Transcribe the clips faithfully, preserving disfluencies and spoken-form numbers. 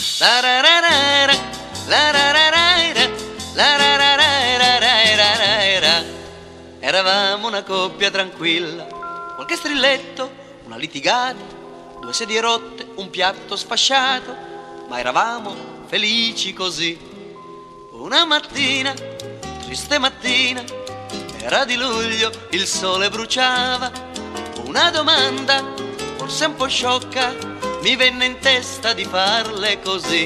La ra ra ra ra, la ra ra ra ra, la ra ra ra ra ra ra ra ra. Eravamo una coppia tranquilla, qualche strilletto, una litigata, due sedie rotte, un piatto sfasciato, ma eravamo felici così. Una mattina, triste mattina, era di luglio, il sole bruciava. Una domanda, forse un po' sciocca, mi venne in testa di farle così.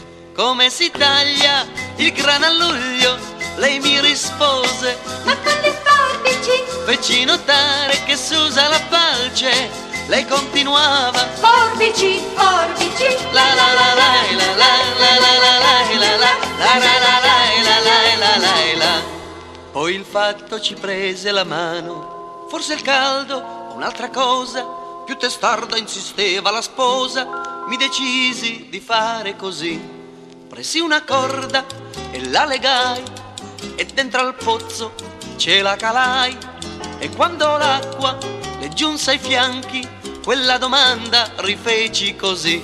Come si taglia il grano a luglio? Lei mi rispose: ma con le forbici. Feci notare che si usa la falce. Lei continuava: forbici, forbici. La la la la la la la la la la la la la la la la la la. Poi il fatto ci prese la mano, forse il caldo o un'altra cosa. Più testarda insisteva la sposa, mi decisi di fare così. Presi una corda e la legai e dentro al pozzo ce la calai. E quando l'acqua le giunse ai fianchi, quella domanda rifeci così: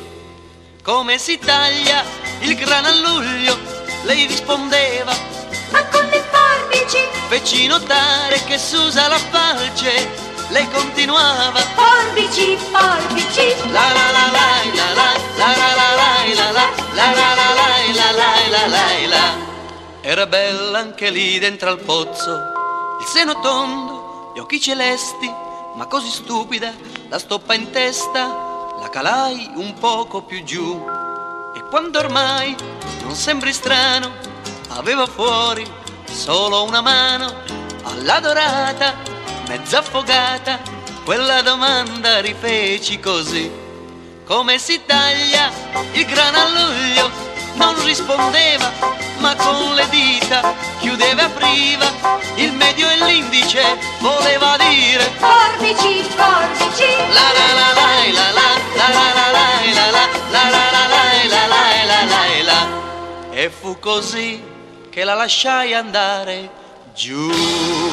come si taglia il grano a luglio? Lei rispondeva: ma con le forbici. Feci notare che si usa la falce. Lei continuava: forbici, forbici. La la la la la la la la la la la la la la la la la la. Era bella anche lì dentro al pozzo, il seno tondo, gli occhi celesti, ma così stupida, la stoppa in testa la calai un poco più giù. E quando ormai, non sembri strano, aveva fuori solo una mano, alla dorata mezza affogata, quella domanda rifeci così: come si taglia il grano a luglio? Non rispondeva, ma con le dita chiudeva e apriva, il medio e l'indice voleva dire forbici, forbici. La la la la la la la la la la la la la la la la la la la. E fu così che la lasciai andare giù.